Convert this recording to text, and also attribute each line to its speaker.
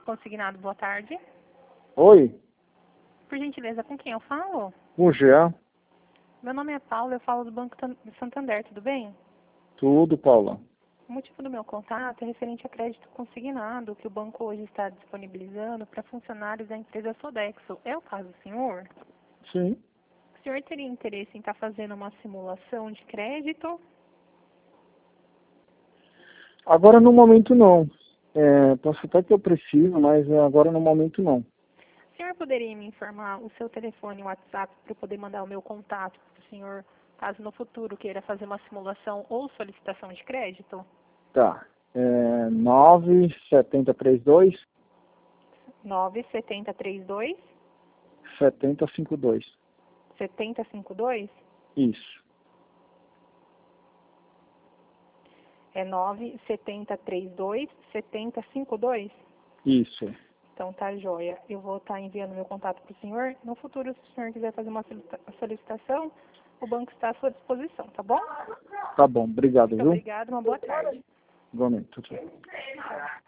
Speaker 1: Consignado, boa tarde.
Speaker 2: Oi,
Speaker 1: Por gentileza, com quem eu falo?
Speaker 2: o Jean.
Speaker 1: Meu nome é Paula, eu falo do Banco Santander, tudo bem?
Speaker 2: Tudo, Paula.
Speaker 1: O motivo do meu contato é referente a crédito consignado que o banco hoje está disponibilizando para funcionários da empresa Sodexo. É o caso do senhor?
Speaker 2: Sim.
Speaker 1: O senhor teria interesse em estar fazendo uma simulação de crédito?
Speaker 2: Agora no momento não. Posso até que eu preciso, mas agora no momento não.
Speaker 1: O senhor poderia me informar o seu telefone e o WhatsApp para eu poder mandar o meu contato para o senhor, caso no futuro queira fazer uma simulação ou solicitação de crédito?
Speaker 2: Tá. 97032
Speaker 1: 97032
Speaker 2: 7052.
Speaker 1: 7052?
Speaker 2: Isso.
Speaker 1: É 97032 7052?
Speaker 2: Isso.
Speaker 1: Então tá joia. Eu vou estar enviando meu contato para o senhor. No futuro, se o senhor quiser fazer uma solicitação, o banco está à sua disposição, tá bom?
Speaker 2: Tá bom, obrigado,
Speaker 1: Muito
Speaker 2: viu?
Speaker 1: obrigada, uma boa tarde.
Speaker 2: Igualmente. Tchau, tchau.